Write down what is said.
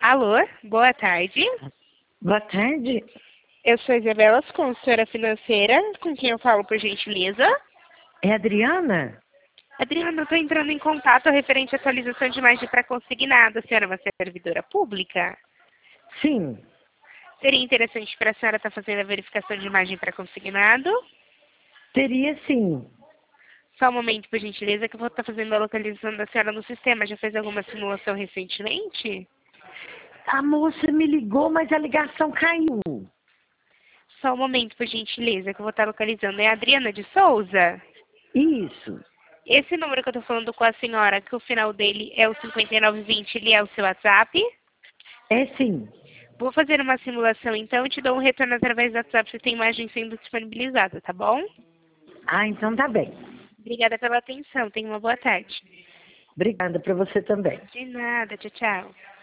Alô, boa tarde. Boa tarde. Eu sou Isabela, consultora financeira, com quem eu falo por gentileza. É a Adriana? Adriana, eu estou entrando em contato referente à atualização de imagem para consignado. A senhora é uma servidora pública? Sim. Seria interessante para a senhora estar fazendo a verificação de imagem para consignado? Teria sim. Só um momento, por gentileza, que eu vou estar fazendo a localização da senhora no sistema. Já fez alguma simulação recentemente? A moça me ligou, mas a ligação caiu. Só um momento, por gentileza, que eu vou estar localizando. É a Adriana de Souza? Isso. Esse número que eu estou falando com a senhora, que o final dele é o 5920, ele é o seu WhatsApp? É sim. Vou fazer uma simulação, então, e te dou um retorno através do WhatsApp se tem imagem sendo disponibilizada, tá bom? Ah, então tá bem. Obrigada pela atenção. Tenha uma boa tarde. Obrigada para você também. De nada. Tchau, tchau.